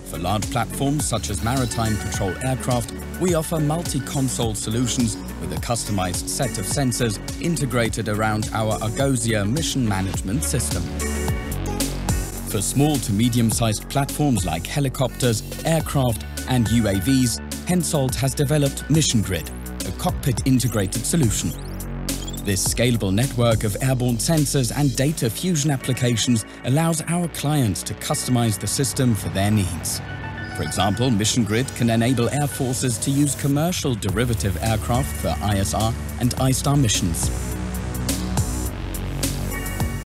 For large platforms such as maritime patrol aircraft, we offer multi-console solutions with a customized set of sensors integrated around our Argosia mission management system. For small to medium-sized platforms like helicopters, aircraft and UAVs, Hensoldt has developed Mission Grid, a cockpit-integrated solution. This scalable network of airborne sensors and data fusion applications allows our clients to customize the system for their needs. For example, Mission Grid can enable air forces to use commercial derivative aircraft for ISR and ISTAR missions.